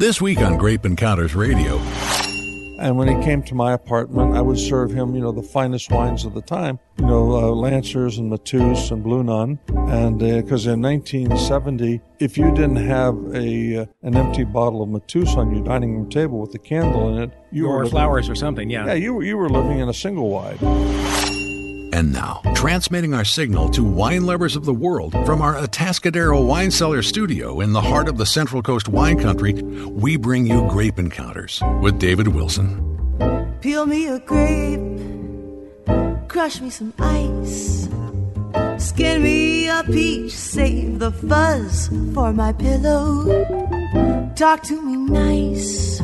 This week on Grape Encounters Radio. And when he came to my apartment, I would serve him, the finest wines of the time, Lancers and Mateus and Blue Nun. And because in 1970, if you didn't have an empty bottle of Mateus on your dining room table with a candle in it, or flowers or something, yeah. Yeah, you were living in a single wide. And now, transmitting our signal to wine lovers of the world from our Atascadero Wine Cellar studio in the heart of the Central Coast wine country, we bring you Grape Encounters with David Wilson. Peel me a grape, crush me some ice, skin me a peach, save the fuzz for my pillow. Talk to me nice.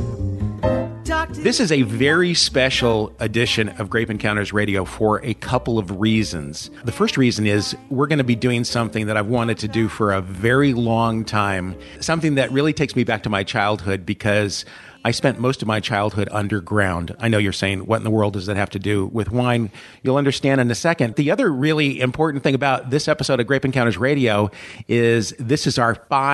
This is a very special edition of Grape Encounters Radio for a couple of reasons. The first reason is we're going to be doing something that I've wanted to do for a very long time, something that really takes me back to my childhood because I spent most of my childhood underground. I know you're saying, what in the world does that have to do with wine? You'll understand in a second. The other really important thing about this episode of Grape Encounters Radio is this is our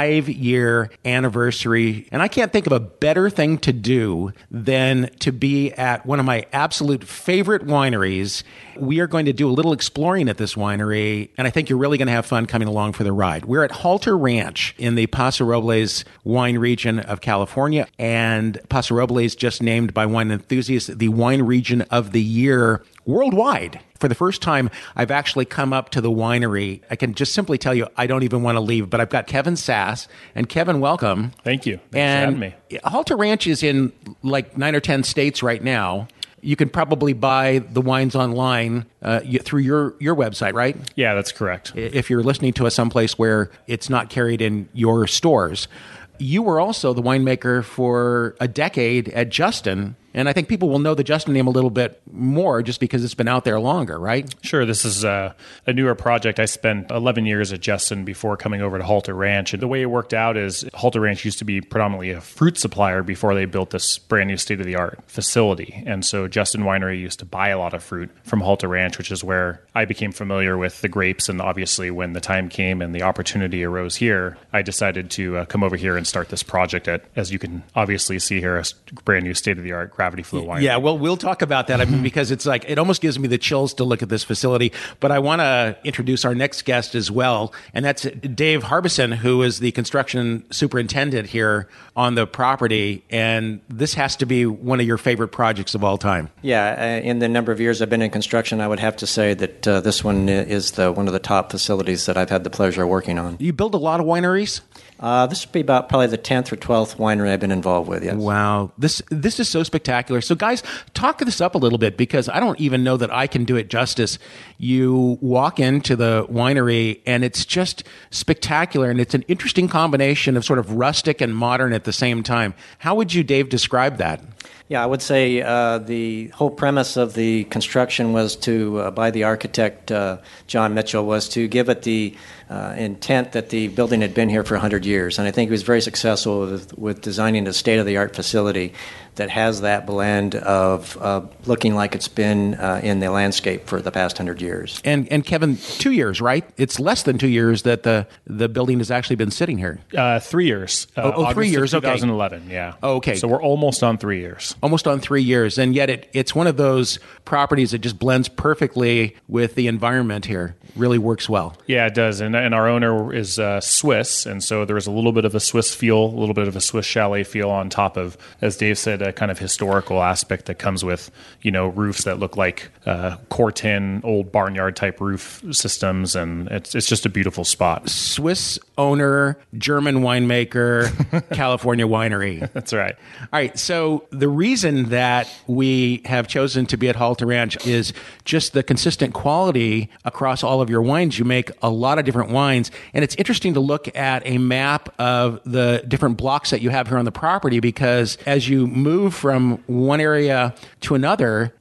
5-year anniversary. And I can't think of a better thing to do than to be at one of my absolute favorite wineries. We are going to do a little exploring at this winery, and I think you're really going to have fun coming along for the ride. We're at Halter Ranch in the Paso Robles wine region of California, and Paso Robles just named by wine enthusiasts the wine region of the year worldwide. For the first time, I've actually come up to the winery. I can just simply tell you, I don't even want to leave, but I've got Kevin Sass. And Kevin, welcome. Thank you. Thanks for having me. Halter Ranch is in like 9 or 10 states right now. You can probably buy the wines online through your website, right? Yeah, that's correct. If you're listening to us someplace where it's not carried in your stores. You were also the winemaker for a decade at Justin, and I think people will know the Justin name a little bit more just because it's been out there longer, right? Sure. This is a newer project. I spent 11 years at Justin before coming over to Halter Ranch. And the way it worked out is Halter Ranch used to be predominantly a fruit supplier before they built this brand new state-of-the-art facility. And so Justin Winery used to buy a lot of fruit from Halter Ranch, which is where I became familiar with the grapes. And obviously when the time came and the opportunity arose here, I decided to come over here and start this project at, as you can obviously see here, a brand new state-of-the-art Gravity Flow Winery. Yeah, well, we'll talk about that. I mean, because it's like, it almost gives me the chills to look at this facility. But I want to introduce our next guest as well. And that's Dave Harbison, who is the construction superintendent here on the property. And this has to be one of your favorite projects of all time. Yeah, in the number of years I've been in construction, I would have to say that this one is one of the top facilities that I've had the pleasure of working on. You build a lot of wineries? This would be about probably the 10th or 12th winery I've been involved with, yes. Wow. This is so spectacular. So guys, talk this up a little bit because I don't even know that I can do it justice. You walk into the winery and it's just spectacular, and it's an interesting combination of sort of rustic and modern at the same time. How would you, Dave, describe that? Yeah, I would say the whole premise of the construction was to, by the architect John Mitchell, was to give it the intent that the building had been here for 100 years. And I think he was very successful with designing a state-of-the-art facility that has that blend of looking like it's been in the landscape for the past 100 years. And Kevin, 2 years, right? It's less than 2 years that the building has actually been sitting here. 3 years. 3 years, 2011, okay. Yeah. Oh, okay. So we're almost on 3 years. Almost on 3 years, and yet it's one of those properties that just blends perfectly with the environment here. Really works well. Yeah, it does. And our owner is Swiss, and so there's a little bit of a Swiss feel, a little bit of a Swiss chalet feel on top of, as Dave said, a kind of historical aspect that comes with, roofs that look like Corten, old barnyard type roof systems, and it's just a beautiful spot. Swiss owner, German winemaker, California winery. That's right. All right. So the reason that we have chosen to be at Halter Ranch is just the consistent quality across all of your wines. You make a lot of different wines, and it's interesting to look at a map of the different blocks that you have here on the property, because as you move from one area to another,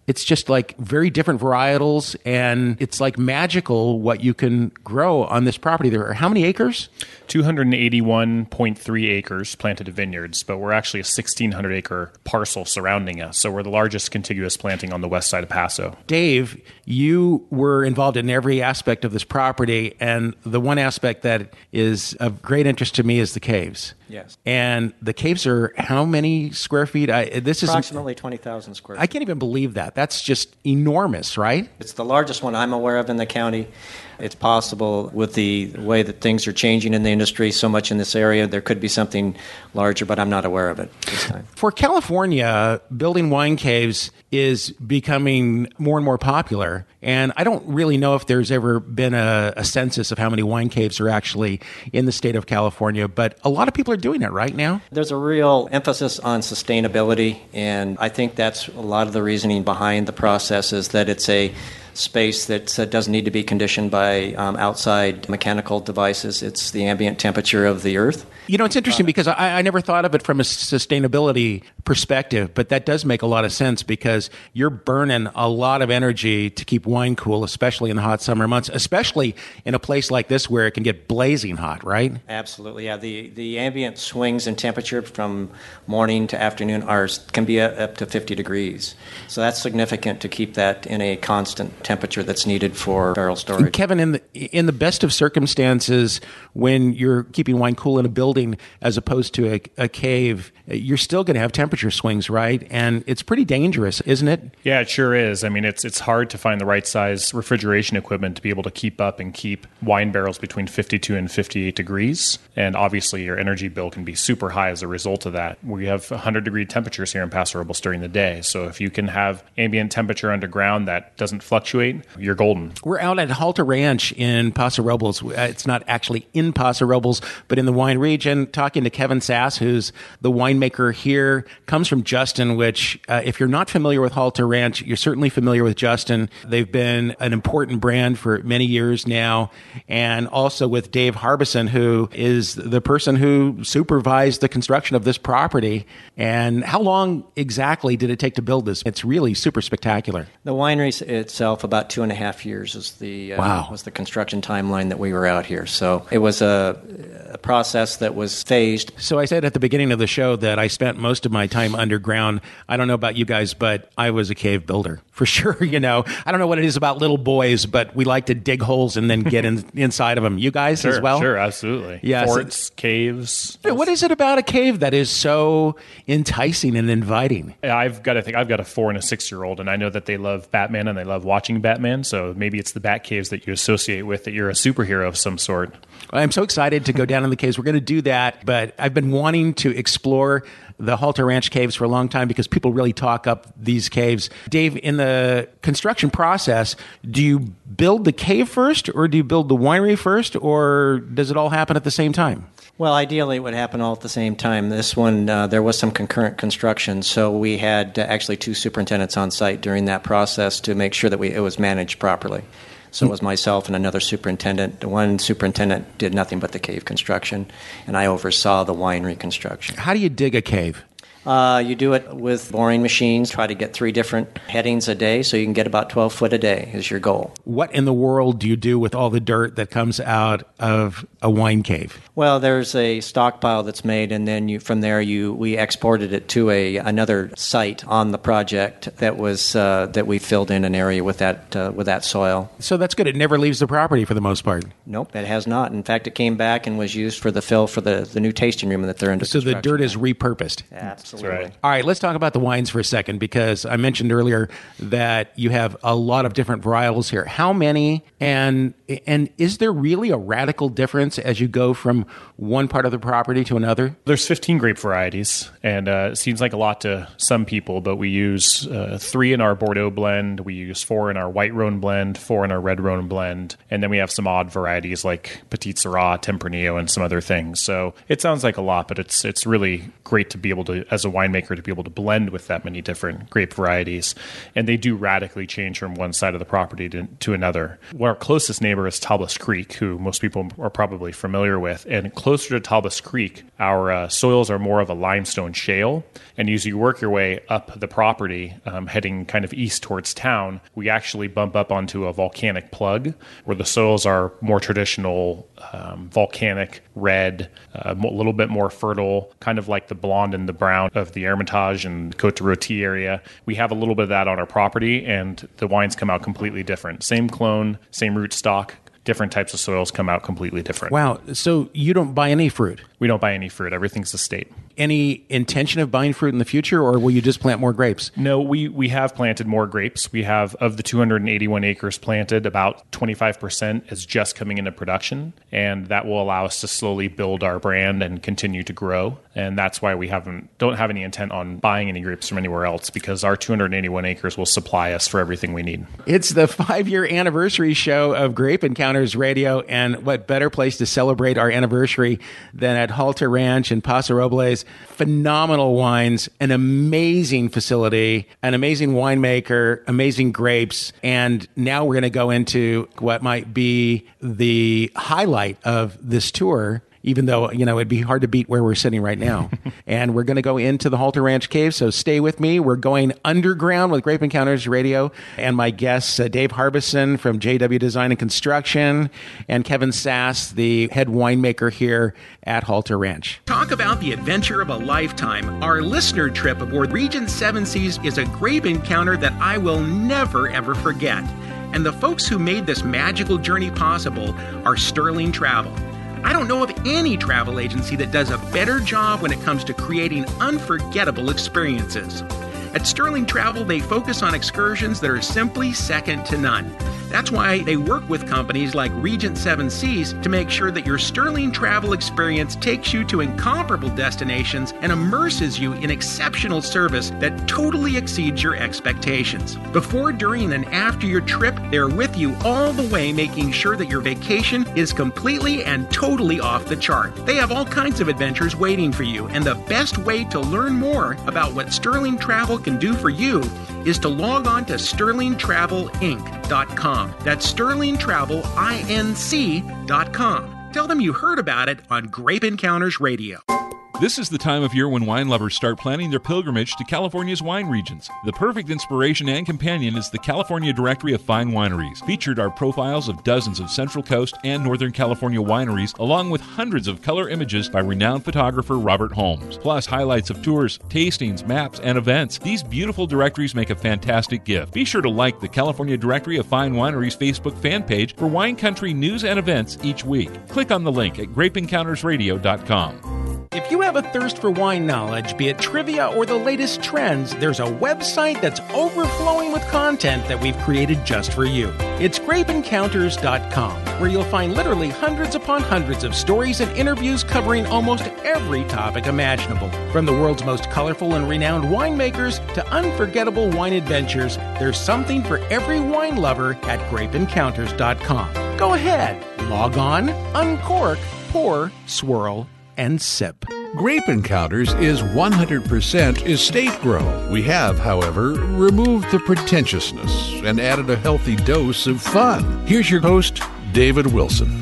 It's just like very different varietals, and it's like magical what you can grow on this property. There are how many acres? 281.3 acres planted of vineyards, but we're actually a 1,600-acre parcel surrounding us. So we're the largest contiguous planting on the west side of Paso. Dave, you were involved in every aspect of this property, and the one aspect that is of great interest to me is the caves. Yes. And the caves are how many square feet? This is approximately 20,000 square feet. I can't even believe that. That's just enormous, right? It's the largest one I'm aware of in the county. It's possible with the way that things are changing in the industry so much in this area, there could be something larger, but I'm not aware of it this time. For California, building wine caves is becoming more and more popular. And I don't really know if there's ever been a census of how many wine caves are actually in the state of California, but a lot of people are doing it right now. There's a real emphasis on sustainability, and I think that's a lot of the reasoning behind the process is that it's a space that doesn't need to be conditioned by outside mechanical devices. It's the ambient temperature of the earth. You know, it's interesting because I never thought of it from a sustainability perspective, but that does make a lot of sense because you're burning a lot of energy to keep wine cool, especially in the hot summer months, especially in a place like this where it can get blazing hot, right? Absolutely, yeah. The ambient swings in temperature from morning to afternoon can be up to 50 degrees. So that's significant to keep that in a constant temperature that's needed for barrel storage. Kevin, in the best of circumstances, when you're keeping wine cool in a building as opposed to a cave, you're still going to have temperature swings, right? And it's pretty dangerous, isn't it? Yeah, it sure is. I mean, it's hard to find the right size refrigeration equipment to be able to keep up and keep wine barrels between 52 and 58 degrees. And obviously, your energy bill can be super high as a result of that. We have 100-degree temperatures here in Paso Robles during the day. So if you can have ambient temperature underground that doesn't fluctuate, you're golden. We're out at Halter Ranch in Paso Robles. It's not actually in Paso Robles, but in the wine region, talking to Kevin Sass, who's the winemaker here, comes from Justin, which if you're not familiar with Halter Ranch, you're certainly familiar with Justin. They've been an important brand for many years now. And also with Dave Harbison, who is the person who supervised the construction of this property. And how long exactly did it take to build this? It's really super spectacular. The winery itself, about 2.5 years was the construction timeline that we were out here. So it was a process that was phased. So I said at the beginning of the show that I spent most of my time underground. I don't know about you guys, but I was a cave builder for sure. You know, I don't know what it is about little boys, but we like to dig holes and then get inside of them. You guys as well? Sure, absolutely. Yeah, forts, caves. What is it about a cave that is so enticing and inviting? I've got a 4- and a 6-year-old, and I know that they love Batman and they love watching Batman. So maybe it's the Bat Caves that you associate with, that you're a superhero of some sort. I'm so excited to go down in the caves. We're going to do that, but I've been wanting to explore the Halter Ranch caves for a long time because people really talk up these caves. Dave, in the construction process, do you build the cave first or do you build the winery first, or does it all happen at the same time? Well, ideally, it would happen all at the same time. This one, there was some concurrent construction, so we had actually 2 superintendents on site during that process to make sure that it was managed properly. So it was myself and another superintendent. The one superintendent did nothing but the cave construction, and I oversaw the winery construction. How do you dig a cave? You do it with boring machines. Try to get 3 different headings a day, so you can get about 12 foot a day is your goal. What in the world do you do with all the dirt that comes out of a wine cave? Well, there's a stockpile that's made, and then we exported it to another site on the project that was that we filled in an area with that soil. So that's good. It never leaves the property for the most part. Nope, it has not. In fact, it came back and was used for the fill for the new tasting room that they're into. So the dirt is repurposed. Absolutely. Right. All right, let's talk about the wines for a second, because I mentioned earlier that you have a lot of different varietals here. How many, and is there really a radical difference as you go from one part of the property to another? There's 15 grape varieties, and it seems like a lot to some people, but we use 3 in our Bordeaux blend, we use 4 in our white Rhone blend, 4 in our red Rhone blend, and then we have some odd varieties like Petit Syrah, Tempranillo, and some other things. So it sounds like a lot, but it's really great to be able to, as as a winemaker to be able to blend with that many different grape varieties. And they do radically change from one side of the property to another. Our closest neighbor is Talbos Creek, who most people are probably familiar with. And closer to Talbos Creek, our soils are more of a limestone shale. And as you work your way up the property, heading kind of east towards town, we actually bump up onto a volcanic plug where the soils are more traditional, volcanic, red, a little bit more fertile, kind of like the blonde and the brown of the Hermitage and Côte de Rôti area. We have a little bit of that on our property, and the wines come out completely different. Same clone, same rootstock, different types of soils come out completely different. Wow. So you don't buy any fruit? We don't buy any fruit. Everything's estate. Any intention of buying fruit in the future, or will you just plant more grapes? No, we have planted more grapes. We have, of the 281 acres planted, about 25% is just coming into production, and that will allow us to slowly build our brand and continue to grow. And that's why we don't have any intent on buying any grapes from anywhere else, because our 281 acres will supply us for everything we need. It's the 5-year anniversary show of Grape Encounters Radio, and what better place to celebrate our anniversary than at Halter Ranch in Paso Robles. Phenomenal wines, an amazing facility, an amazing winemaker, amazing grapes, and now we're going to go into what might be the highlight of this tour, even though, it'd be hard to beat where we're sitting right now. And we're going to go into the Halter Ranch Cave, so stay with me. We're going underground with Grape Encounters Radio, and my guests, Dave Harbison from JW Design and Construction, and Kevin Sass, the head winemaker here at Halter Ranch. Talk about the adventure of a lifetime. Our listener trip aboard Regent Seven Seas is a grape encounter that I will never, ever forget. And the folks who made this magical journey possible are Sterling Travel. I don't know of any travel agency that does a better job when it comes to creating unforgettable experiences. At Sterling Travel, they focus on excursions that are simply second to none. That's why they work with companies like Regent Seven Seas to make sure that your Sterling Travel experience takes you to incomparable destinations and immerses you in exceptional service that totally exceeds your expectations. Before, during, and after your trip, they're with you all the way, making sure that your vacation is completely and totally off the chart. They have all kinds of adventures waiting for you, and the best way to learn more about what Sterling Travel can do for you is to log on to sterlingtravelinc.com. That's sterlingtravelinc.com. Tell them you heard about it on Grape Encounters Radio. This is the time of year when wine lovers start planning their pilgrimage to California's wine regions. The perfect inspiration and companion is the California Directory of Fine Wineries. Featured are profiles of dozens of Central Coast and Northern California wineries, along with hundreds of color images by renowned photographer Robert Holmes. Plus, highlights of tours, tastings, maps, and events. These beautiful directories make a fantastic gift. Be sure to like the California Directory of Fine Wineries Facebook fan page for wine country news and events each week. Click on the link at grapeencountersradio.com. If you have a thirst for wine knowledge, be it trivia or the latest trends, there's a website that's overflowing with content that we've created just for you. It's grapeencounters.com, where you'll find literally hundreds upon hundreds of stories and interviews covering almost every topic imaginable. From the world's most colorful and renowned winemakers to unforgettable wine adventures, there's something for every wine lover at grapeencounters.com. Go ahead, log on, uncork, pour, swirl, and sip. Grape Encounters is 100% estate grown. We have, however, removed the pretentiousness and added a healthy dose of fun. Here's your host, David Wilson.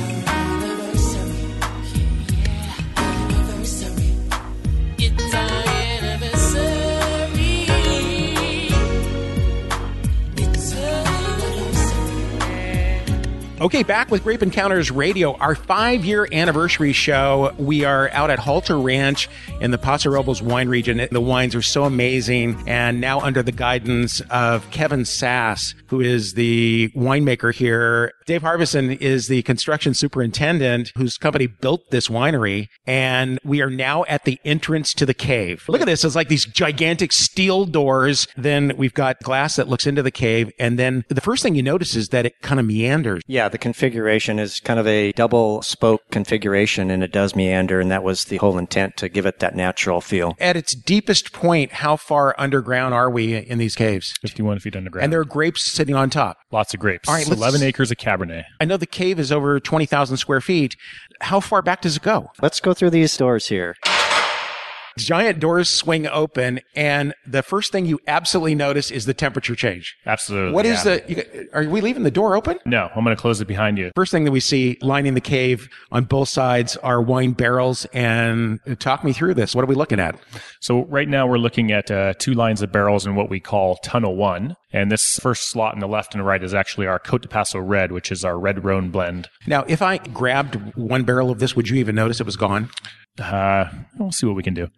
Okay, back with Grape Encounters Radio, our 5-year anniversary show. We are out at Halter Ranch in the Paso Robles wine region. The wines are so amazing, and now under the guidance of Kevin Sass, who is the winemaker here. Dave Harbison is the construction superintendent whose company built this winery, and we are now at the entrance to the cave. Look at this. It's like these gigantic steel doors. Then we've got glass that looks into the cave, and then the first thing you notice is that it kind of meanders. Yeah, the configuration is kind of a double spoke configuration, and it does meander, and that was the whole intent, to give it that natural feel. At its deepest point, how far underground are we in these caves? 51 feet underground. And there are grapes sitting on top. Lots of grapes. All right, 11 acres of Cabernet. I know the cave is over 20,000 square feet. How far back does it go? Let's go through these doors here. Giant doors swing open, and the first thing you absolutely notice is the temperature change. Absolutely. What is are we leaving the door open? No, I'm going to close it behind you. First thing that we see lining the cave on both sides are wine barrels. And talk me through this. What are we looking at? So right now we're looking at 2 lines of barrels in what we call Tunnel 1. And this first slot on the left and right is actually our Cote de Paso Red, which is our red Rhone blend. Now, if I grabbed one barrel of this, would you even notice it was gone? We'll see what we can do.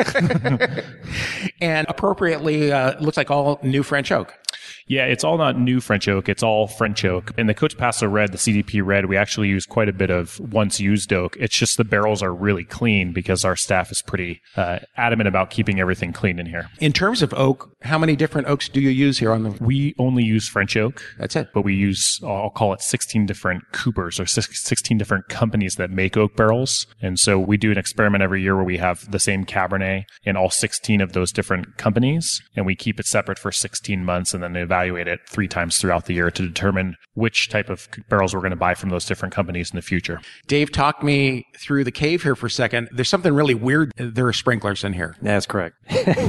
And appropriately, looks like all new French oak. Yeah, it's all not new French oak. It's all French oak. In the Cote de Paso Red, the CDP Red, we actually use quite a bit of once used oak. It's just the barrels are really clean because our staff is pretty adamant about keeping everything clean in here. In terms of oak, how many different oaks do you use here on the? We only use French oak. That's it. But we use, I'll call it 16 different coopers or 16 different companies that make oak barrels. And so we do an experiment every year where we have the same Cabernet in all 16 of those different companies. And we keep it separate for 16 months and then evaluate it 3 times throughout the year to determine which type of barrels we're going to buy from those different companies in the future. Dave, talk me through the cave here for a second. There's something really weird. There are sprinklers in here. That's correct.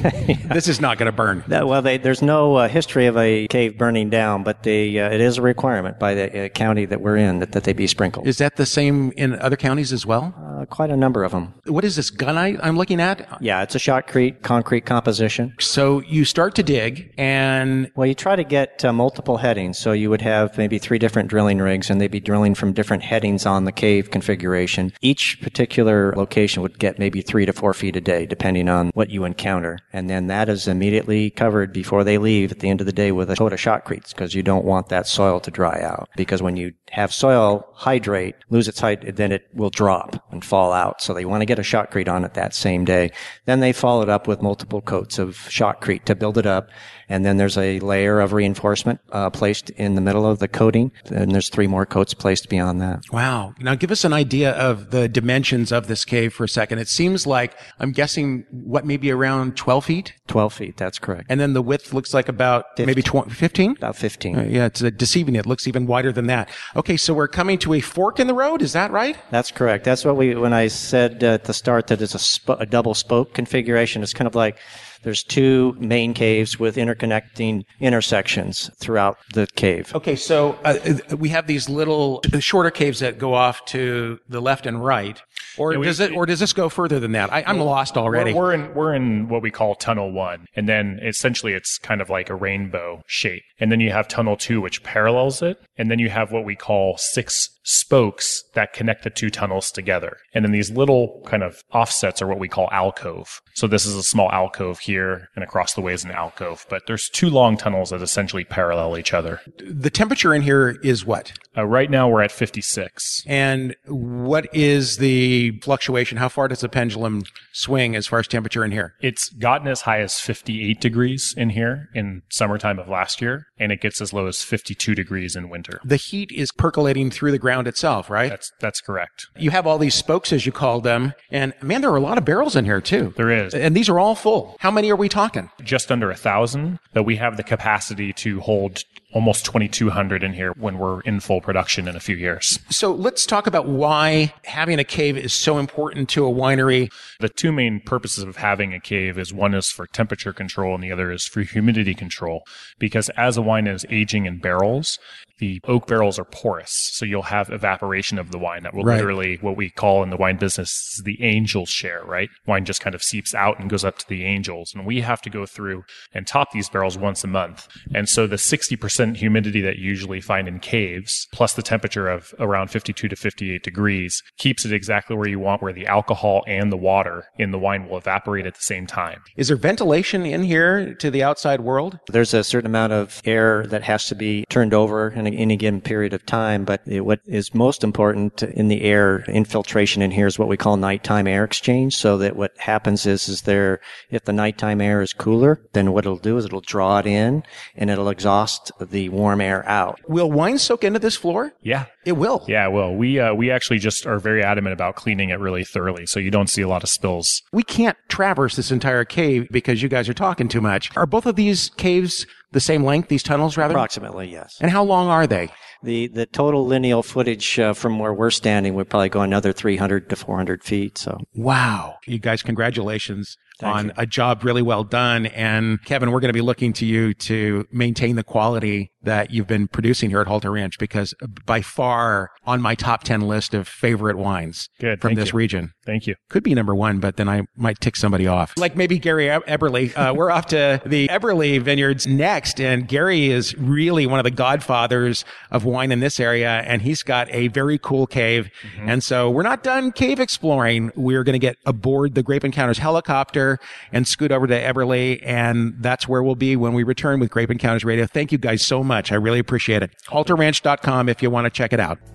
This is not going to burn. Well, there's no history of a cave burning down, but it is a requirement by the county that we're in that they be sprinkled. Is that the same in other counties as well? Quite a number of them. What is this gunite I'm looking at? Yeah, it's a shotcrete concrete composition. So you start to dig and... Well, you try to get multiple headings. So you would have maybe 3 different drilling rigs, and they'd be drilling from different headings on the cave configuration. Each particular location would get maybe 3 to 4 feet a day, depending on what you encounter. And then that is immediately covered before they leave at the end of the day with a coat of shotcretes, because you don't want that soil to dry out. Because when you have soil hydrate, lose its height, then it will drop and fall out. So they want to get a shotcrete on it that same day. Then they follow it up with multiple coats of shotcrete to build it up. And then there's a layer of reinforcement placed in the middle of the coating. And there's 3 more coats placed beyond that. Wow. Now give us an idea of the dimensions of this cave for a second. It seems like, I'm guessing, maybe around 12 feet? 12 feet, that's correct. And then the width looks like about 15. Maybe 15? About 15. Yeah, it's deceiving. It looks even wider than that. Okay, so we're coming to a fork in the road. Is that right? That's correct. That's what when I said at the start that it's a double spoke configuration, it's kind of like there's 2 main caves with interconnecting intersections throughout the cave. Okay, so we have these little shorter caves that go off to the left and right. Or does this go further than that? I'm lost already. We're in what we call Tunnel 1, and then essentially it's kind of like a rainbow shape. And then you have Tunnel 2, which parallels it, and then you have what we call 6 spokes that connect the 2 tunnels together. And then these little kind of offsets are what we call alcove. So this is a small alcove here, and across the way is an alcove. But there's 2 long tunnels that essentially parallel each other. The temperature in here is what? Right now we're at 56. And what is the fluctuation? How far does the pendulum swing as far as temperature in here? It's gotten as high as 58 degrees in here in summertime of last year, and it gets as low as 52 degrees in winter. The heat is percolating through the ground itself, right? That's correct. You have all these spokes, as you call them, and man, there are a lot of barrels in here too. There is. And these are all full. How many are we talking? Just under 1,000, but we have the capacity to hold almost 2,200 in here when we're in full production in a few years. So let's talk about why having a cave is so important to a winery. The 2 main purposes of having a cave is one is for temperature control and the other is for humidity control. Because as a wine is aging in barrels, the oak barrels are porous, so you'll have evaporation of the wine that will literally, what we call in the wine business, is the angel's share, right? Wine just kind of seeps out and goes up to the angels. And we have to go through and top these barrels once a month. And so the 60% humidity that you usually find in caves, plus the temperature of around 52 to 58 degrees, keeps it exactly where you want, where the alcohol and the water in the wine will evaporate at the same time. Is there ventilation in here to the outside world? There's a certain amount of air that has to be turned over in any given period of time, but what is most important in the air infiltration in here is what we call nighttime air exchange, so that what happens is if the nighttime air is cooler, then what it'll do is it'll draw it in and it'll exhaust the warm air out. Will wine soak into this floor? Yeah. It will? Yeah, it will. We actually just are very adamant about cleaning it really thoroughly, so you don't see a lot of spills. We can't traverse this entire cave because you guys are talking too much. Are both of these caves the same length, these tunnels rather? Approximately, yes. And how long are they? The total lineal footage from where we're standing would probably go another 300 to 400 feet. So. Wow. You guys, congratulations on a job really well done. And Kevin, we're going to be looking to you to maintain the quality that you've been producing here at Halter Ranch, because by far on my top 10 list of favorite wines from this region. Thank you. Could be number one, but then I might tick somebody off. Like maybe Gary Eberle. We're off to the Eberle Vineyards next, and Gary is really one of the godfathers of wine in this area, and he's got a very cool cave. Mm-hmm. And so we're not done cave exploring. We're going to get aboard the Grape Encounters helicopter and scoot over to Eberle, and that's where we'll be when we return with Grape Encounters Radio. Thank you guys so much. I really appreciate it. HalterRanch.com if you want to check it out.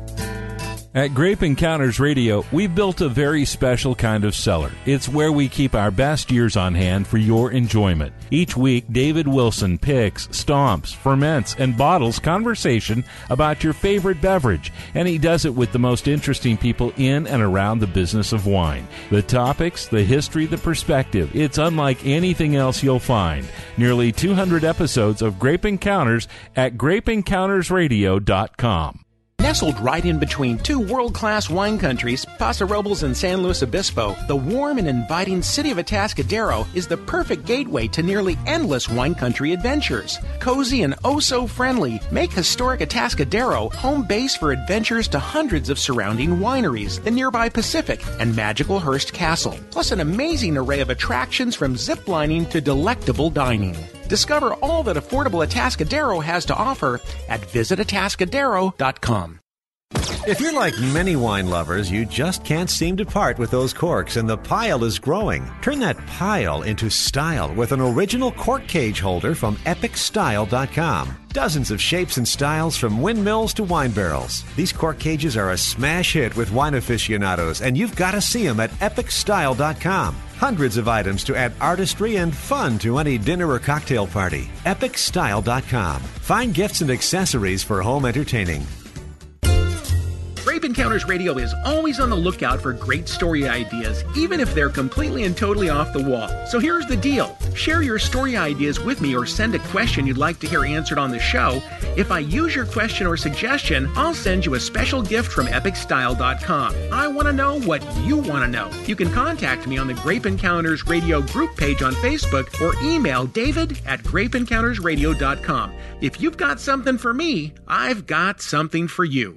At Grape Encounters Radio, we've built a very special kind of cellar. It's where we keep our best years on hand for your enjoyment. Each week, David Wilson picks, stomps, ferments, and bottles conversation about your favorite beverage, and he does it with the most interesting people in and around the business of wine. The topics, the history, the perspective, it's unlike anything else you'll find. Nearly 200 episodes of Grape Encounters at grapeencountersradio.com. Nestled right in between two world-class wine countries, Paso Robles and San Luis Obispo, the warm and inviting city of Atascadero is the perfect gateway to nearly endless wine country adventures. Cozy and oh-so-friendly, make historic Atascadero home base for adventures to hundreds of surrounding wineries, the nearby Pacific, and magical Hearst Castle, plus an amazing array of attractions from ziplining to delectable dining. Discover all that affordable Atascadero has to offer at visitatascadero.com. If you're like many wine lovers, you just can't seem to part with those corks, and the pile is growing. Turn that pile into style with an original cork cage holder from epicstyle.com. Dozens of shapes and styles from windmills to wine barrels. These cork cages are a smash hit with wine aficionados, and you've got to see them at epicstyle.com. Hundreds of items to add artistry and fun to any dinner or cocktail party. epicstyle.com. Find gifts and accessories for home entertaining. Grape Encounters Radio is always on the lookout for great story ideas, even if they're completely and totally off the wall. So here's the deal. Share your story ideas with me or send a question you'd like to hear answered on the show. If I use your question or suggestion, I'll send you a special gift from epicstyle.com. I want to know what you want to know. You can contact me on the Grape Encounters Radio group page on Facebook or email david@grapeencountersradio.com. If you've got something for me, I've got something for you.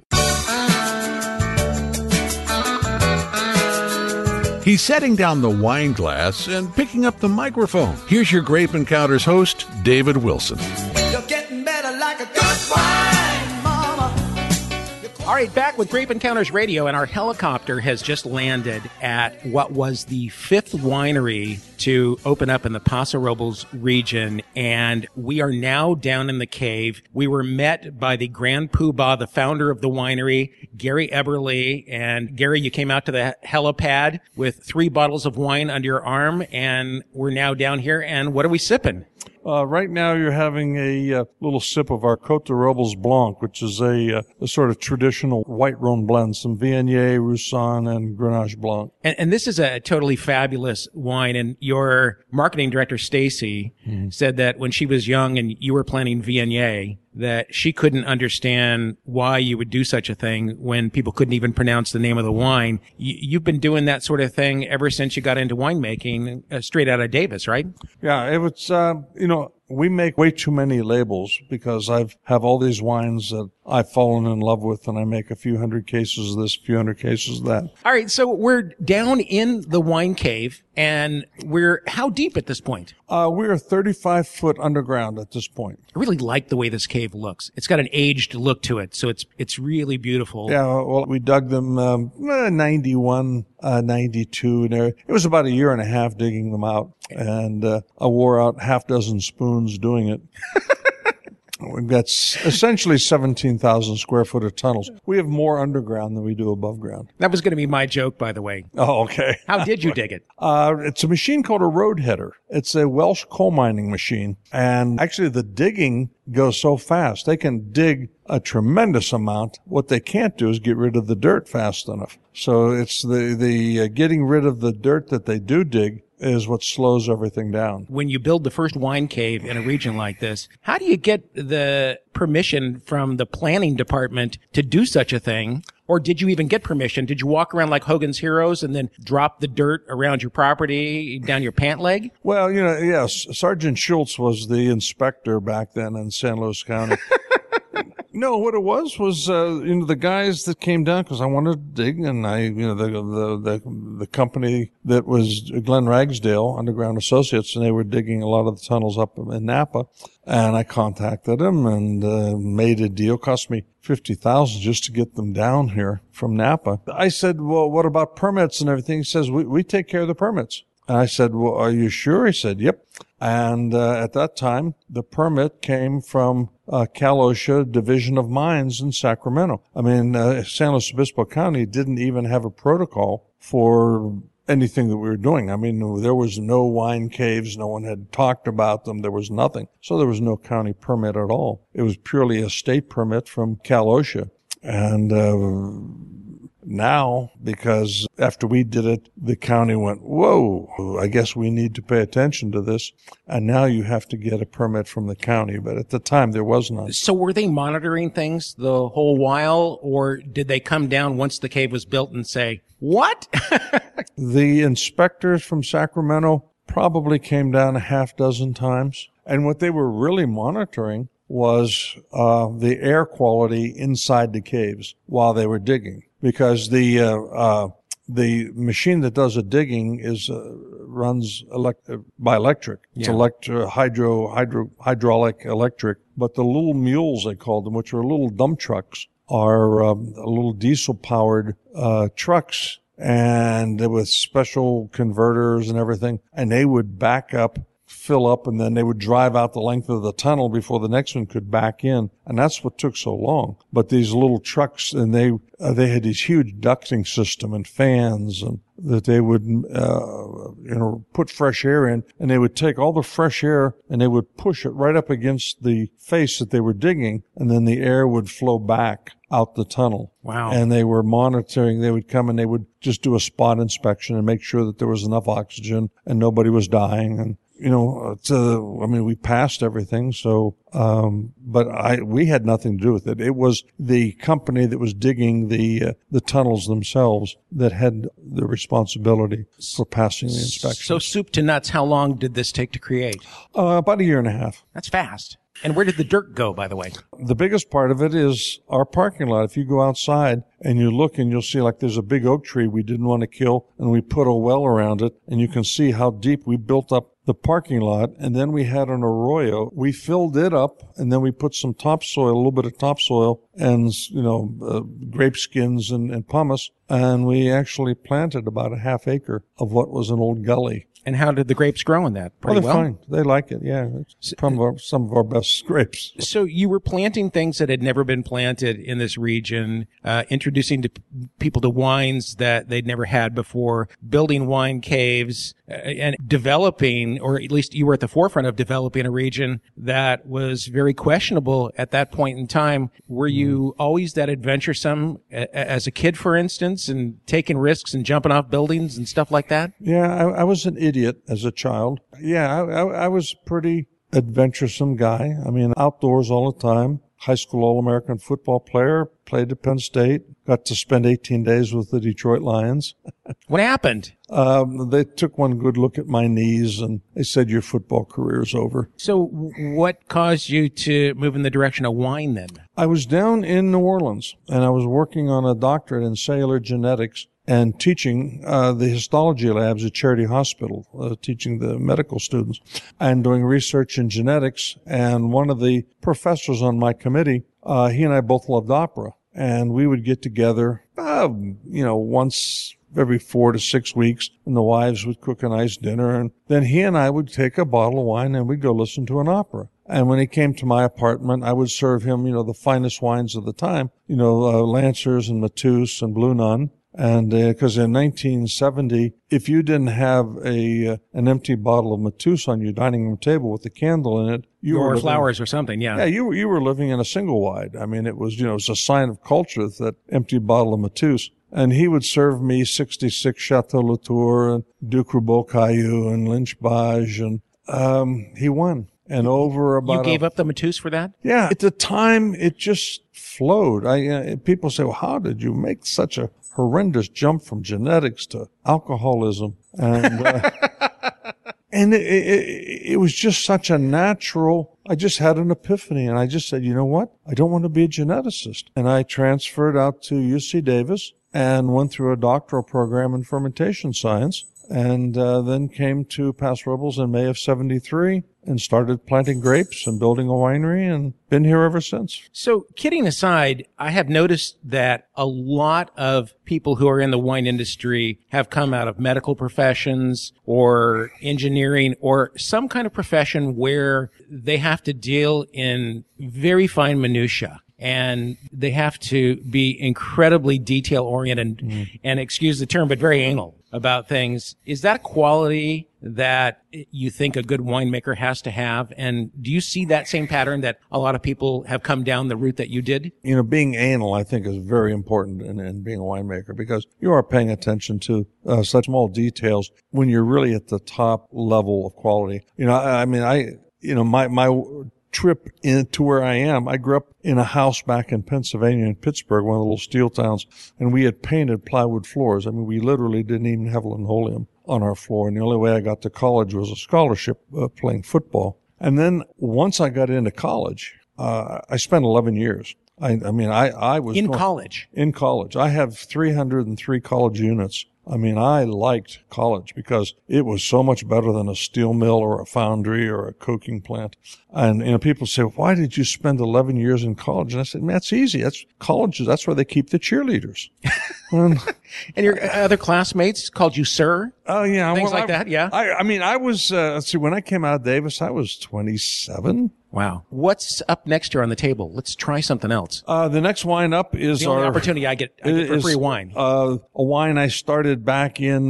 He's setting down the wine glass and picking up the microphone. Here's your Grape Encounters host, David Wilson. You're getting better like a good wine, mama. All right, back with Grape Encounters Radio, and our helicopter has just landed at what was the fifth winery to open up in the Paso Robles region, and we are now down in the cave. We were met by the Grand Poobah, the founder of the winery, Gary Eberle. And Gary, you came out to the helipad with 3 bottles of wine under your arm, and we're now down here, and what are we sipping? Right now you're having a little sip of our Côte de Robles Blanc, which is a sort of traditional white Rhone blend, some Viognier, Roussanne, and Grenache Blanc. And this is a totally fabulous wine. And your marketing director, Stacy, said that when she was young and you were planning Viognier, that she couldn't understand why you would do such a thing when people couldn't even pronounce the name of the wine. You've been doing that sort of thing ever since you got into winemaking, straight out of Davis, right? Yeah, it was, we make way too many labels because I have all these wines that I've fallen in love with, and I make a few hundred cases of this, a few hundred cases of that. All right, so we're down in the wine cave, and we're how deep at this point? We're 35 foot underground at this point. I really like the way this cave looks. It's got an aged look to it, so it's really beautiful. Yeah, well, we dug them 91, 92. And it was about a year and a half digging them out, and I wore out half dozen spoons doing it. We've got essentially 17,000 square foot of tunnels. We have more underground than we do above ground. That was going to be my joke, by the way. Oh, okay. How did you dig it? It's a machine called a roadheader. It's a Welsh coal mining machine. And actually the digging goes so fast. They can dig a tremendous amount. What they can't do is get rid of the dirt fast enough. So it's the getting rid of the dirt that they do dig is what slows everything down. When you build the first wine cave in a region like this, how do you get the permission from the planning department to do such a thing? Or did you even get permission? Did you walk around like Hogan's Heroes and then drop the dirt around your property down your pant leg? Well, yes, Sergeant Schultz was the inspector back then in San Luis County. No, what it was the guys that came down because I wanted to dig, and the company that was Glenn Ragsdale Underground Associates, and they were digging a lot of the tunnels up in Napa, and I contacted them and made a deal. Cost me $50,000 just to get them down here from Napa. I said, well, what about permits and everything? He says, we take care of the permits. And I said, well, are you sure? He said, yep. And at that time, the permit came from Cal OSHA Division of Mines in Sacramento. I mean, San Luis Obispo County didn't even have a protocol for anything that we were doing. I mean, there was no wine caves. No one had talked about them. There was nothing. So there was no county permit at all. It was purely a state permit from Cal OSHA. And now, because after we did it, the county went, whoa, I guess we need to pay attention to this. And now you have to get a permit from the county. But at the time, there was none. So were they monitoring things the whole while, or did they come down once the cave was built and say, what? The inspectors from Sacramento probably came down a half dozen times. And what they were really monitoring was the air quality inside the caves while they were digging. Because the machine that does the digging runs by electric. It's hydraulic electric. But the little mules, they called them, which are little dump trucks, are little diesel-powered trucks, and with special converters and everything. And they would back up, fill up, and then they would drive out the length of the tunnel before the next one could back in. And that's what took so long. But these little trucks, and they had this huge ducting system and fans, and that they would, put fresh air in, and they would take all the fresh air and they would push it right up against the face that they were digging, and then the air would flow back out the tunnel. Wow. And they were monitoring. They would come and they would just do a spot inspection and make sure that there was enough oxygen and nobody was dying. And we passed everything. So, but we had nothing to do with it. It was the company that was digging the tunnels themselves that had the responsibility for passing the inspection. So soup to nuts, how long did this take to create? About a year and a half. That's fast. And where did the dirt go, by the way? The biggest part of it is our parking lot. If you go outside and you look, and you'll see like there's a big oak tree we didn't want to kill, and we put a well around it, and you can see how deep we built up the parking lot. And then we had an arroyo. We filled it up, and then we put some topsoil, a little bit of topsoil, and grape skins and pumice, and we actually planted about a half acre of what was an old gully. And how did the grapes grow in that? Pretty they're fine. They like it, yeah. It's some of our best grapes. So you were planting things that had never been planted in this region, introducing people to wines that they'd never had before, building wine caves, and developing, or at least you were at the forefront of developing a region that was very questionable at that point in time. Were you always that adventuresome as a kid, for instance, and taking risks and jumping off buildings and stuff like that? Yeah, I was an idiot as a child. Yeah, I was a pretty adventuresome guy. I mean, outdoors all the time. High school All-American football player, played at Penn State, got to spend 18 days with the Detroit Lions. What happened? They took one good look at my knees and they said, your football career is over. So what caused you to move in the direction of wine then? I was down in New Orleans and I was working on a doctorate in cellular genetics and teaching the histology labs at Charity Hospital, teaching the medical students and doing research in genetics. And one of the professors on my committee, he and I both loved opera. And we would get together, once every 4 to 6 weeks, and the wives would cook a nice dinner. And then he and I would take a bottle of wine and we'd go listen to an opera. And when he came to my apartment, I would serve him, the finest wines of the time, Lancers and Mateus and Blue Nun. And because in 1970, if you didn't have an empty bottle of Mateus on your dining room table with a candle in it, or flowers or something, yeah. Yeah, you were living in a single wide. I mean, it was, it was a sign of culture, that empty bottle of Mateus. And he would serve me 66 Chateau Latour and Duc Roubaud Caillou and Lynch Bage, and he won. And over about... You gave up the Mateus for that? Yeah. At the time, it just flowed. People say, well, how did you make such a horrendous jump from genetics to alcoholism? And and it was just such a natural. I just had an epiphany, and I just said, you know what? I don't want to be a geneticist. And I transferred out to UC Davis and went through a doctoral program in fermentation science, and then came to Paso Robles in May of '73 and started planting grapes and building a winery, and been here ever since. So, kidding aside, I have noticed that a lot of people who are in the wine industry have come out of medical professions or engineering or some kind of profession where they have to deal in very fine minutia. And they have to be incredibly detail-oriented and, excuse the term, but very anal about things. Is that a quality that you think a good winemaker has to have? And do you see that same pattern that a lot of people have come down the route that you did? You know, being anal, I think, is very important in being a winemaker, because you are paying attention to such small details when you're really at the top level of quality. You know, my trip into where I am, I grew up in a house back in Pennsylvania, in Pittsburgh, one of the little steel towns, and we had painted plywood floors. I mean, we literally didn't even have linoleum on our floor, and the only way I got to college was a scholarship playing football. And then once I got into college, I spent 11 years. I was in college. In college. I have 303 college units. I mean, I liked college because it was so much better than a steel mill or a foundry or a coking plant. And, you know, people say, why did you spend 11 years in college? And I said, man, that's easy. That's college. That's where they keep the cheerleaders. And your other classmates called you sir? Oh, yeah. Things like that, yeah? I was, when I came out of Davis, I was 27. Wow. What's up next here on the table? Let's try something else. The next wine up is the only opportunity I get for free wine. A wine I started back in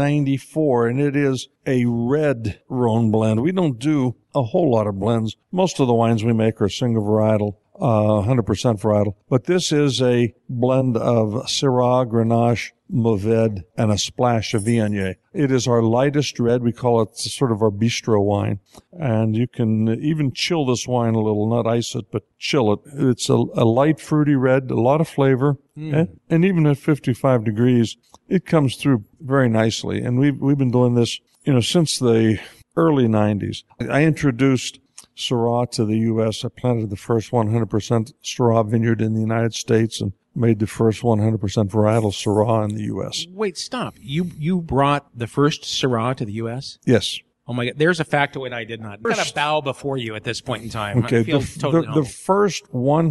94, and it is a red Rhone blend. We don't do a whole lot of blends. Most of the wines we make are single varietal, 100% varietal. But this is a blend of Syrah, Grenache, Mourvedre, and a splash of Viognier. It is our lightest red. We call it sort of our bistro wine. And you can even chill this wine a little, not ice it, but chill it. It's a light fruity red, a lot of flavor. And even at 55 degrees, it comes through very nicely. And we've been doing this, you know, since the early 90s. I introduced Syrah to the U.S. I planted the first 100% Syrah vineyard in the United States and made the first 100% varietal Syrah in the U.S. Wait, stop. You brought the first Syrah to the U.S.? Yes. Oh, my God. There's a factoid I did not. I'm going to bow before you at this point in time. Okay. I feel totally the first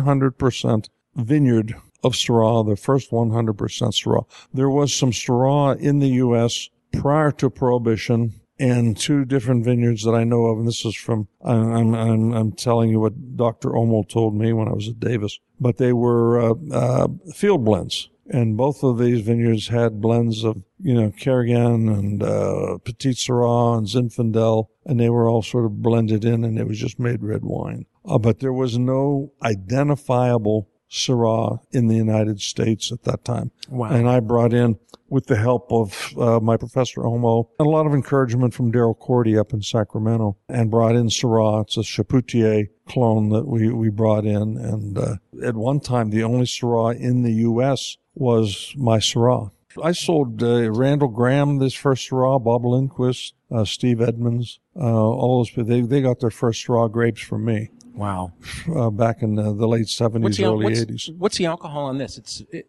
100% vineyard of Syrah, the first 100% Syrah. There was some Syrah in the U.S. prior to Prohibition, and two different vineyards that I know of, and this is from, I'm telling you what Dr. Omo told me when I was at Davis, but they were field blends. And both of these vineyards had blends of, you know, Kerrigan and Petit Syrah and Zinfandel, and they were all sort of blended in, and it was just made red wine. But there was no identifiable Syrah in the United States at that time. Wow. And I brought in, with the help of my Professor Omo, and a lot of encouragement from Daryl Cordy up in Sacramento, and brought in Syrah. It's a Chapoutier clone that we brought in. And at one time, the only Syrah in the U.S. was my Syrah. I sold Randall Graham this first Syrah, Bob Lindquist, Steve Edmonds, all those people. They got their first Syrah grapes from me. Wow. Back in the late 70s, early 80s. What's the alcohol on this?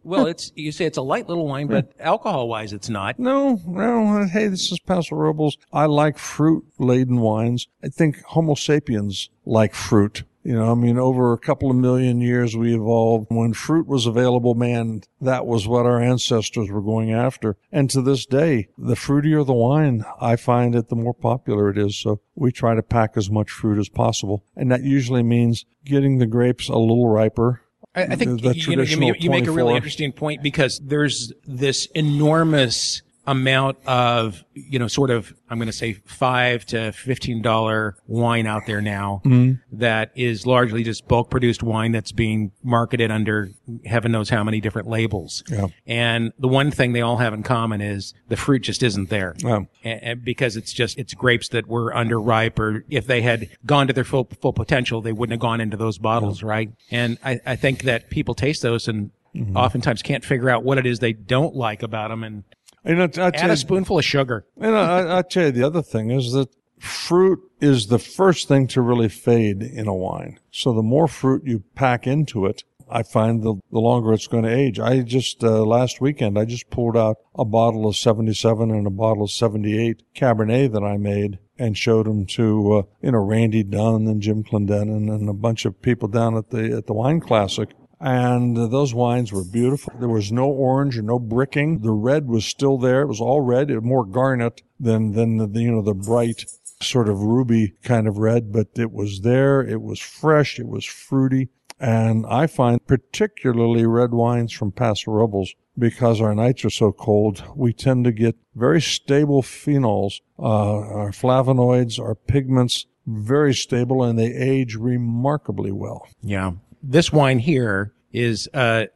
You say it's a light little wine, but alcohol-wise, it's not. No. Hey, this is Paso Robles. I like fruit-laden wines. I think Homo sapiens like fruit. You know, I mean, over a couple of million years, we evolved. When fruit was available, man, that was what our ancestors were going after. And to this day, the fruitier the wine, I find it, the more popular it is. So we try to pack as much fruit as possible. And that usually means getting the grapes a little riper. I think you make a really interesting point, because there's this enormous amount of, sort of, I'm going to say $5 to $15 wine out there now that is largely just bulk produced wine that's being marketed under heaven knows how many different labels. Yeah. And the one thing they all have in common is the fruit just isn't there. Yeah. And because it's grapes that were underripe, or if they had gone to their full potential, they wouldn't have gone into those bottles, right? And I think that people taste those and oftentimes can't figure out what it is they don't like about them, and add a spoonful of sugar. I tell you, the other thing is that fruit is the first thing to really fade in a wine. So the more fruit you pack into it, I find the longer it's going to age. I just, last weekend, I just pulled out a bottle of 77 and a bottle of 78 Cabernet that I made and showed them to, Randy Dunn and Jim Clendenin and a bunch of people down at the Wine Classic. And those wines were beautiful. There was no orange or no bricking. The red was still there. It was all red. It was more garnet than the bright sort of ruby kind of red, but it was there. It was fresh. It was fruity. And I find particularly red wines from Paso Robles, because our nights are so cold, we tend to get very stable phenols. Our flavonoids, our pigments, very stable, and they age remarkably well. Yeah. This wine here is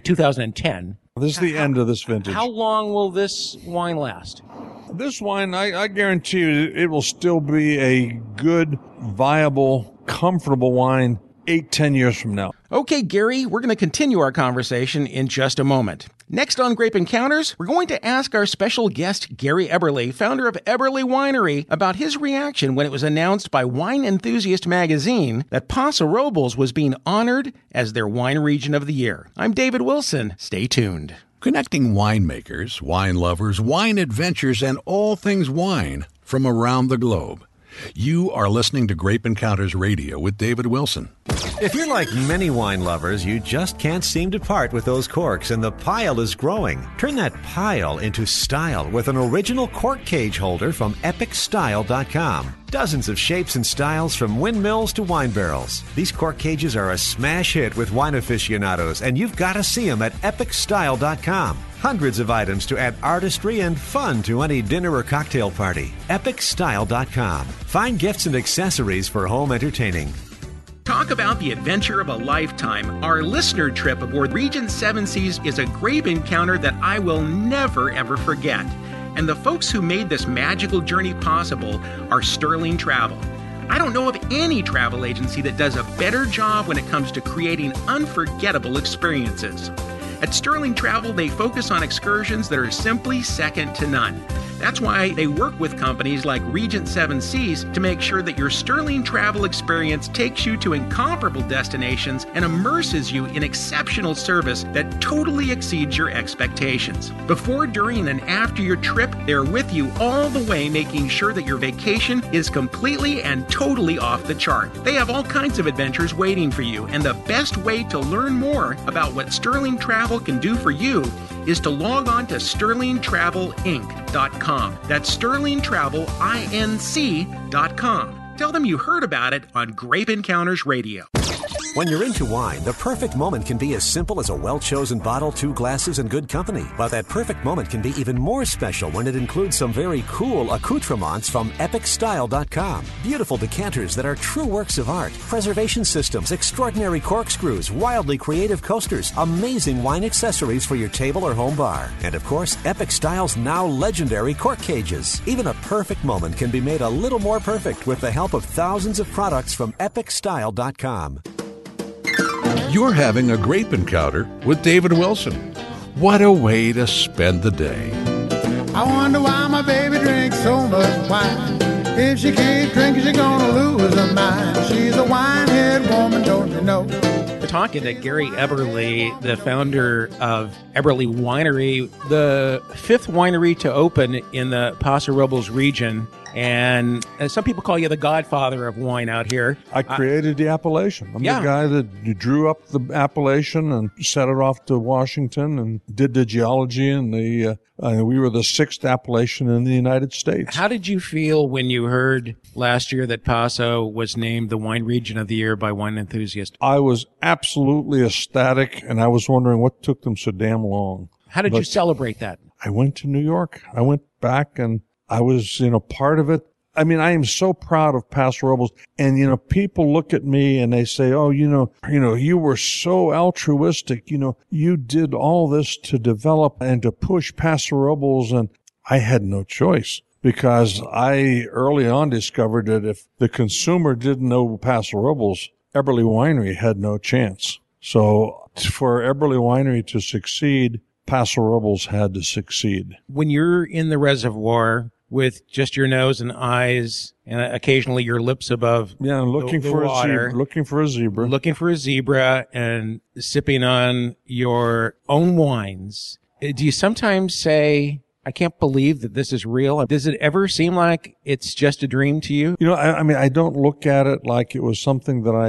2010. This is the end of this vintage. How long will this wine last? This wine, I guarantee you, it will still be a good, viable, comfortable wine 8-10 years from now. Okay, Gary, we're going to continue our conversation in just a moment. Next on Grape Encounters, we're going to ask our special guest, Gary Eberle, founder of Eberle Winery, about his reaction when it was announced by Wine Enthusiast magazine that Paso Robles was being honored as their wine region of the year. I'm David Wilson. Stay tuned. Connecting winemakers, wine lovers, wine adventures, and all things wine from around the globe. You are listening to Grape Encounters Radio with David Wilson. If you're like many wine lovers, you just can't seem to part with those corks, and the pile is growing. Turn that pile into style with an original cork cage holder from EpicStyle.com. Dozens of shapes and styles from windmills to wine barrels. These cork cages are a smash hit with wine aficionados, and you've got to see them at EpicStyle.com. Hundreds of items to add artistry and fun to any dinner or cocktail party. EpicStyle.com. Find gifts and accessories for home entertaining. Talk about the adventure of a lifetime. Our listener trip aboard Regent Seven Seas is a grape encounter that I will never, ever forget. And the folks who made this magical journey possible are Sterling Travel. I don't know of any travel agency that does a better job when it comes to creating unforgettable experiences. At Sterling Travel, they focus on excursions that are simply second to none. That's why they work with companies like Regent Seven Seas to make sure that your Sterling Travel experience takes you to incomparable destinations and immerses you in exceptional service that totally exceeds your expectations. Before, during, and after your trip, they're with you all the way, making sure that your vacation is completely and totally off the chart. They have all kinds of adventures waiting for you, and the best way to learn more about what Sterling Travel can do for you is to log on to SterlingTravelInc.com. That's SterlingTravelInc.com. Tell them you heard about it on Grape Encounters Radio. When you're into wine, the perfect moment can be as simple as a well-chosen bottle, 2 glasses, and good company. But that perfect moment can be even more special when it includes some very cool accoutrements from EpicStyle.com. Beautiful decanters that are true works of art, preservation systems, extraordinary corkscrews, wildly creative coasters, amazing wine accessories for your table or home bar. And of course, Epic Style's now legendary cork cages. Even a perfect moment can be made a little more perfect with the help of thousands of products from EpicStyle.com. You're having a grape encounter with David Wilson. What a way to spend the day. I wonder why my baby drinks so much wine. If she can't drink, she's gonna lose her mind. She's a winehead woman, don't you know? We're talking to Gary Eberle, the founder of Eberle Winery, the 5th winery to open in the Paso Robles region. And some people call you the godfather of wine out here. I created the appellation. I'm the guy that drew up the appellation and sent it off to Washington and did the geology, and we were the 6th appellation in the United States. How did you feel when you heard last year that Paso was named the Wine Region of the Year by Wine Enthusiast? I was absolutely ecstatic, and I was wondering what took them so damn long. How did you celebrate that? I went to New York. I went back and I was, part of it. I mean, I am so proud of Paso Robles. And, people look at me and they say, oh, you were so altruistic. You did all this to develop and to push Paso Robles. And I had no choice because I early on discovered that if the consumer didn't know Paso Robles, Eberly Winery had no chance. So for Eberly Winery to succeed, Paso Robles had to succeed. When you're in the reservoir with just your nose and eyes and occasionally your lips above looking the for water, looking for a zebra and sipping on your own wines, do you sometimes say, I can't believe that this is real? Does it ever seem like it's just a dream to you? I don't look at it like it was something that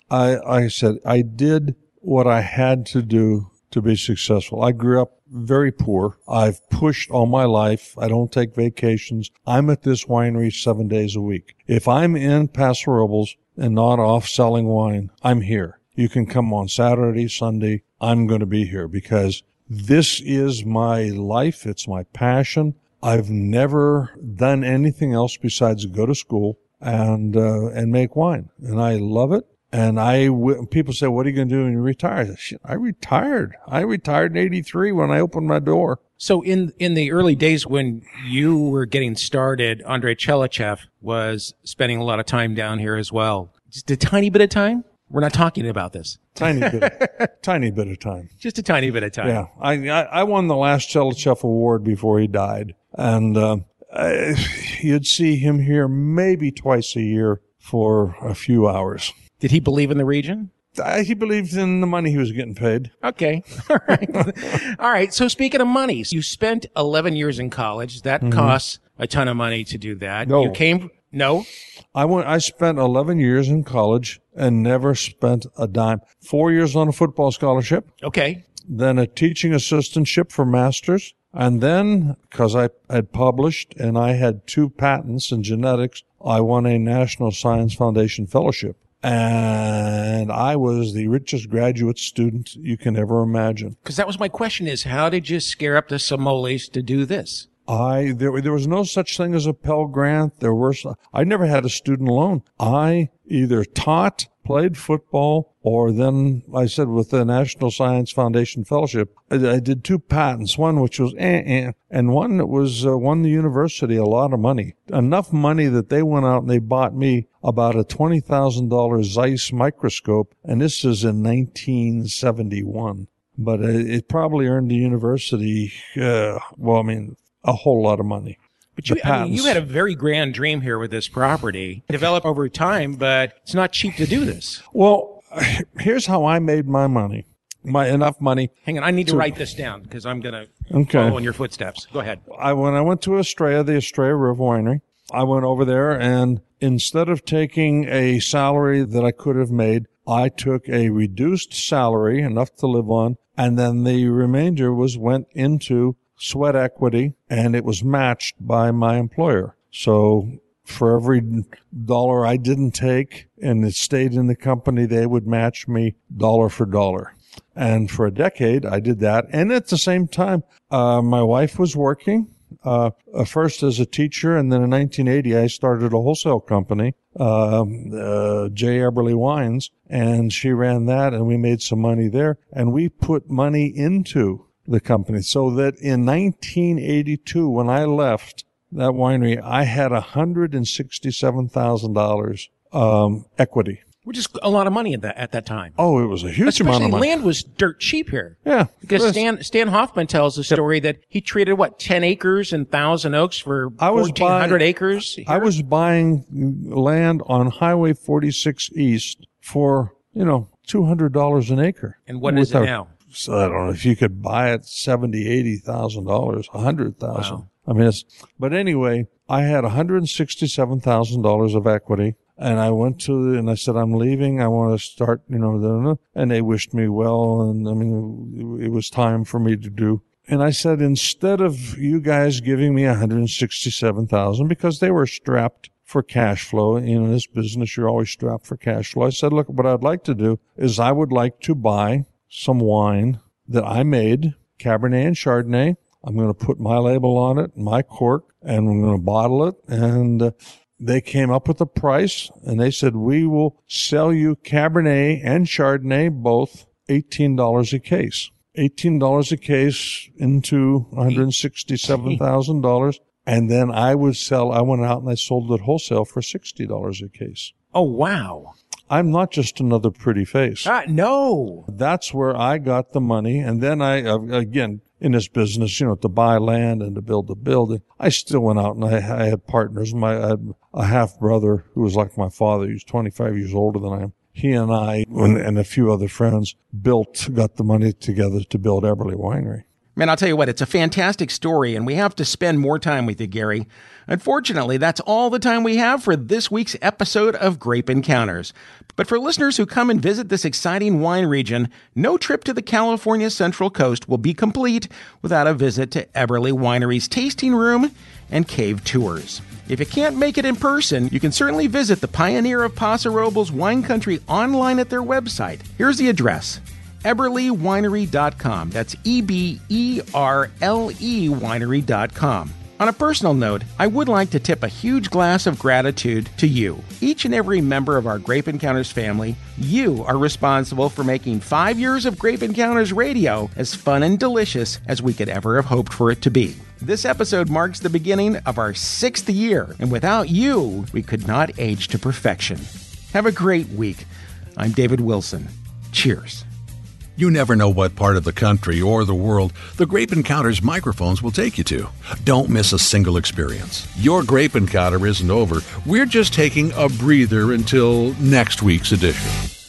I said, I did what I had to do to be successful. I grew up very poor. I've pushed all my life. I don't take vacations. I'm at this winery 7 days a week. If I'm in Paso Robles and not off selling wine, I'm here. You can come on Saturday, Sunday. I'm going to be here because this is my life. It's my passion. I've never done anything else besides go to school and make wine. And I love it. And people say, what are you going to do when you retire? I said, shit, I retired. I retired in 83 when I opened my door. So in the early days when you were getting started, Andrei Chelichev was spending a lot of time down here as well. Just a tiny bit of time? We're not talking about this. Tiny bit of time. Just a tiny bit of time. Yeah. I won the last Chelichev Award before he died. And you'd see him here maybe twice a year for a few hours. Did he believe in the region? He believed in the money he was getting paid. Okay. All right. All right. So speaking of money, you spent 11 years in college. That costs a ton of money to do that. No. No? I spent 11 years in college and never spent a dime. 4 years on a football scholarship. Okay. Then a teaching assistantship for masters. And then, because I had published and I had 2 patents in genetics, I won a National Science Foundation fellowship. And I was the richest graduate student you can ever imagine. Because that was my question is, how did you scare up the Somolis to do this? There was no such thing as a Pell Grant. I never had a student loan. I either taught, played football, or then I said with the National Science Foundation Fellowship, I did 2 patents, one which was and one that was won the university a lot of money. Enough money that they went out and they bought me about a $20,000 Zeiss microscope, and this is in 1971. But it probably earned the university, a whole lot of money. But you had a very grand dream here with this property. Develop over time, but it's not cheap to do this. Well, here's how I made my money. Enough money. Hang on, I need to write this down because I'm going to follow in your footsteps. Go ahead. When I went to Estrella, the Estrella River Winery, I went over there and instead of taking a salary that I could have made, I took a reduced salary, enough to live on, and then the remainder went into sweat equity, and it was matched by my employer. So for every dollar I didn't take and it stayed in the company, they would match me dollar for dollar. And for a decade, I did that. And at the same time, my wife was working, first as a teacher, and then in 1980, I started a wholesale company, J. Eberly Wines, and she ran that, and we made some money there. And we put money into the company so that in 1982, when I left that winery, I had $167,000 equity. Which is a lot of money at that time. Oh, it was a huge amount of money. Land was dirt cheap here. Yeah. Because Stan Hoffman tells the story that he traded, 10 acres in Thousand Oaks for 1,400 acres? Here? I was buying land on Highway 46 East for, $200 an acre. And what is it now? So I don't know if you could buy it $70,000, $80,000, $100,000. Wow. But anyway, I had $167,000 of equity. And I went and I said, I'm leaving. I want to start, and they wished me well. And it was time for me to do. And I said, instead of you guys giving me $167,000, because they were strapped for cash flow, in this business, you're always strapped for cash flow. I said, look, what I'd like to do is I would like to buy some wine that I made, Cabernet and Chardonnay, I'm going to put my label on it, my cork, and we're going to bottle it. And they came up with a price, and they said, we will sell you Cabernet and Chardonnay, both $18 a case. $18 a case into $167,000. And then I went out and I sold it wholesale for $60 a case. Oh, wow. I'm not just another pretty face. No. That's where I got the money. And then I, again, in this business, to buy land and to build the building, I still went out and I had partners. I had a half brother who was like my father. He was 25 years older than I am. He and I and a few other friends got the money together to build Eberly Winery. Man, I'll tell you what, it's a fantastic story, and we have to spend more time with you, Gary. Unfortunately, that's all the time we have for this week's episode of Grape Encounters. But for listeners who come and visit this exciting wine region, no trip to the California Central Coast will be complete without a visit to Eberly Winery's tasting room and cave tours. If you can't make it in person, you can certainly visit the Pioneer of Paso Robles Wine Country online at their website. Here's the address: EberlyWinery.com. That's EBERLE Winery.com. On a personal note, I would like to tip a huge glass of gratitude to you. Each and every member of our Grape Encounters family, you are responsible for making 5 years of Grape Encounters Radio as fun and delicious as we could ever have hoped for it to be. This episode marks the beginning of our 6th year, and without you, we could not age to perfection. Have a great week. I'm David Wilson. Cheers. You never know what part of the country or the world the Grape Encounters microphones will take you to. Don't miss a single experience. Your Grape Encounter isn't over. We're just taking a breather until next week's edition.